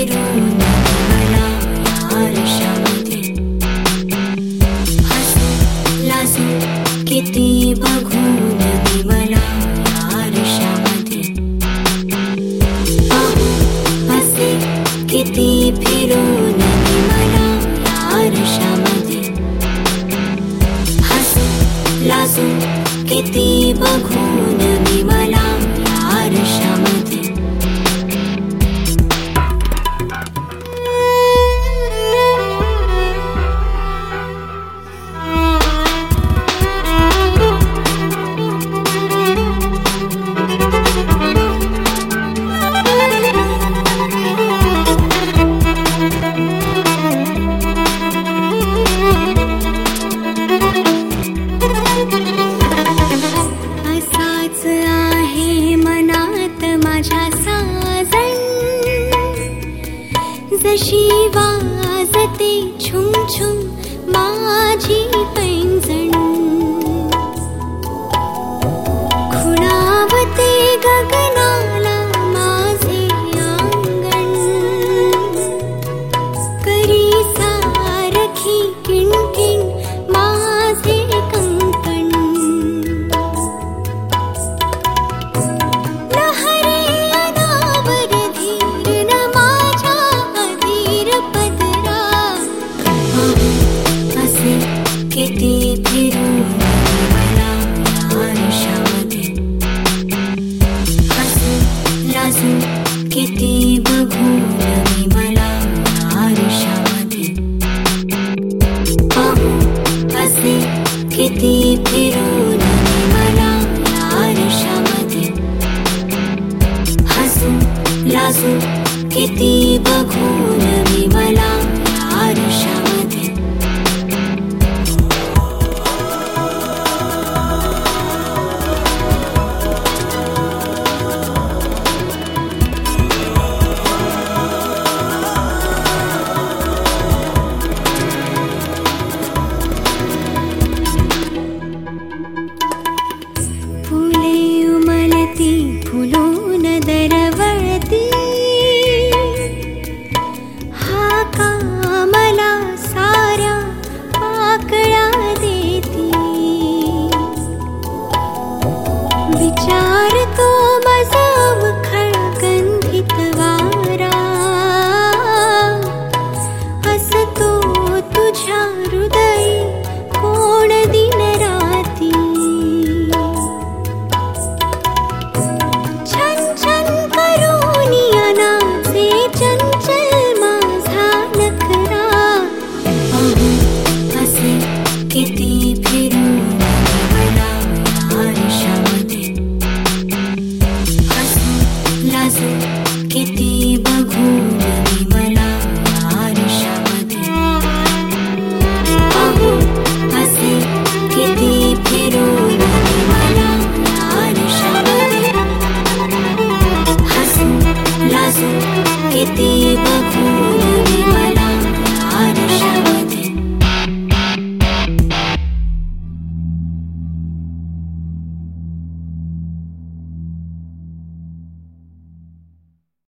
फिरून मला या आरशामध्ये, हसून लाजून किती बघून मी मला या आरशामध्ये, पाहून हसे किती फिरून मी मला या आरशामध्ये, हसून लाजून किती बघून मी मला या आरशामध्ये. जशी वाजते छुम छुम माझी पैंजण, खुणावते गगनाला माझे आंगण, करी सारखी किणकिण माझे कंकण, लहरी अनावर धीर न माझ्या किती फिरून मला या आरशामध्ये, हसून लाजून किती बघून मी मला या आरशामध्ये, पाहून हसे किती फिरून मी मला या आरशामध्ये, हसून लाजून किती बघून